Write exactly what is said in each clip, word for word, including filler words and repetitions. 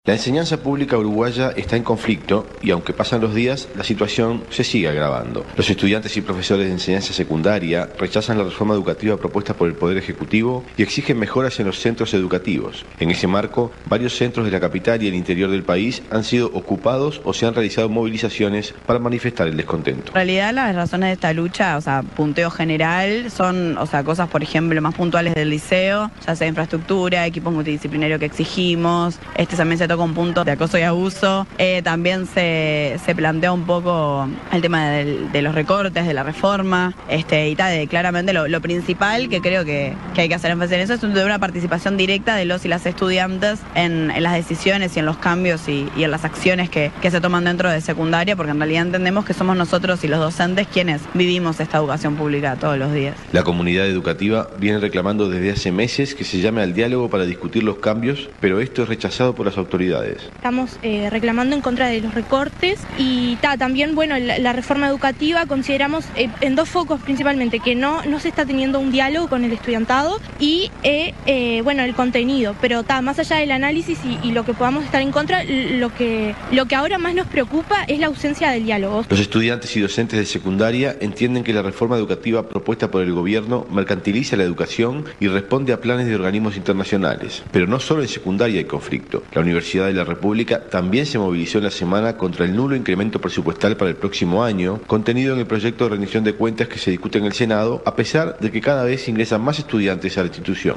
La enseñanza pública uruguaya está en conflicto y aunque pasan los días, la situación se sigue agravando. Los estudiantes y profesores de enseñanza secundaria rechazan la reforma educativa propuesta por el Poder Ejecutivo y exigen mejoras en los centros educativos. En ese marco, varios centros de la capital y el interior del país han sido ocupados o se han realizado movilizaciones para manifestar el descontento. En realidad, las razones de esta lucha, o sea, punteo general, son, o sea, cosas, por ejemplo, más puntuales del liceo, ya sea infraestructura, equipos multidisciplinarios que exigimos, este también se toca un punto de acoso y abuso, eh, también se, se plantea un poco el tema de, de los recortes, de la reforma, este, y tal, de, claramente lo, lo principal que creo que, que hay que hacer énfasis en eso es de una participación directa de los y las estudiantes en, en las decisiones y en los cambios y, y en las acciones que, que se toman dentro de secundaria, porque en realidad entendemos que somos nosotros y los docentes quienes vivimos esta educación pública todos los días. La comunidad educativa viene reclamando desde hace meses que se llame al diálogo para discutir los cambios, pero esto es rechazado por las autoridades. Estamos eh, reclamando en contra de los recortes y ta, también, bueno, la, la reforma educativa consideramos eh, en dos focos principalmente, que no, no se está teniendo un diálogo con el estudiantado y, eh, eh, bueno, el contenido, pero ta, más allá del análisis y, y lo que podamos estar en contra, lo que, lo que ahora más nos preocupa es la ausencia del diálogo. Los estudiantes y docentes de secundaria entienden que la reforma educativa propuesta por el gobierno mercantiliza la educación y responde a planes de organismos internacionales, pero no solo en secundaria hay conflicto. La Universidad de la República también se movilizó en la semana contra el nulo incremento presupuestal para el próximo año, contenido en el proyecto de rendición de cuentas que se discute en el Senado, a pesar de que cada vez ingresan más estudiantes a la institución.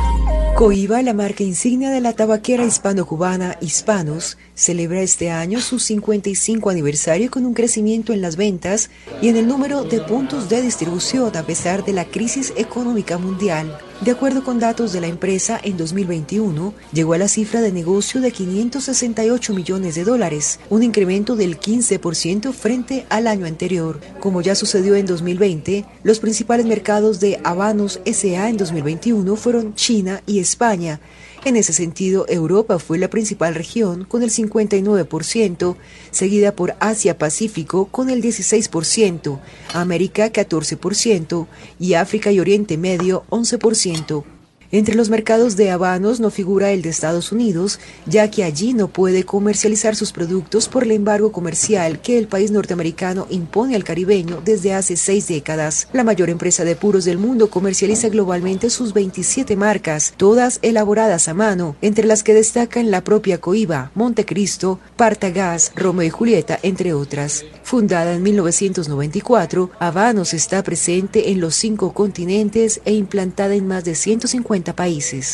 Cohiba, la marca insignia de la tabaquera hispano-cubana Hispanos, celebra este año su cincuenta y cinco aniversario con un crecimiento en las ventas y en el número de puntos de distribución a pesar de la crisis económica mundial. De acuerdo con datos de la empresa, en dos mil veintiuno llegó a la cifra de negocio de quinientos sesenta y ocho millones de dólares, un incremento del quince por ciento frente al año anterior. Como ya sucedió en dos mil veinte, los principales mercados de Habanos S A en dos mil veintiuno fueron China y España. En ese sentido, Europa fue la principal región con el cincuenta y nueve por ciento, seguida por Asia-Pacífico con el dieciséis por ciento, América catorce por ciento y África y Oriente Medio once por ciento. Entre los mercados de habanos no figura el de Estados Unidos, ya que allí no puede comercializar sus productos por el embargo comercial que el país norteamericano impone al caribeño desde hace seis décadas. La mayor empresa de puros del mundo comercializa globalmente sus veintisiete marcas, todas elaboradas a mano, entre las que destacan la propia Cohiba, Montecristo, Partagás, Romeo y Julieta, entre otras. Fundada en mil novecientos noventa y cuatro, Habanos está presente en los cinco continentes e implantada en más de ciento cincuenta países.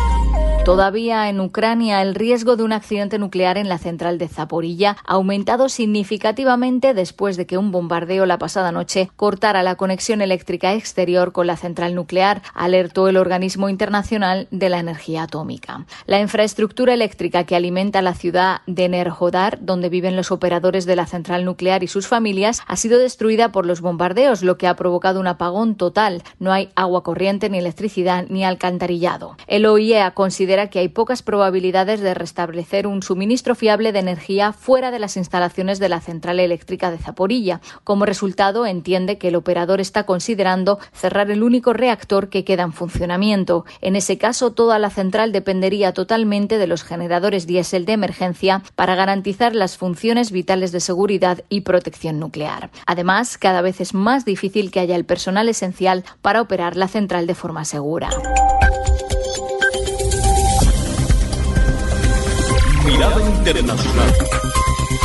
Todavía en Ucrania, el riesgo de un accidente nuclear en la central de Zaporilla ha aumentado significativamente después de que un bombardeo la pasada noche cortara la conexión eléctrica exterior con la central nuclear, alertó el Organismo Internacional de la Energía Atómica. La infraestructura eléctrica que alimenta la ciudad de Enerhodar, donde viven los operadores de la central nuclear y sus familias, ha sido destruida por los bombardeos, lo que ha provocado un apagón total. No hay agua corriente, ni electricidad, ni alcantarillado. El O I E A considera que hay pocas probabilidades de restablecer un suministro fiable de energía fuera de las instalaciones de la central eléctrica de Zaporilla. Como resultado, entiende que el operador está considerando cerrar el único reactor que queda en funcionamiento. En ese caso, toda la central dependería totalmente de los generadores diésel de emergencia para garantizar las funciones vitales de seguridad y protección nuclear. Además, cada vez es más difícil que haya el personal esencial para operar la central de forma segura. Mirada Internacional.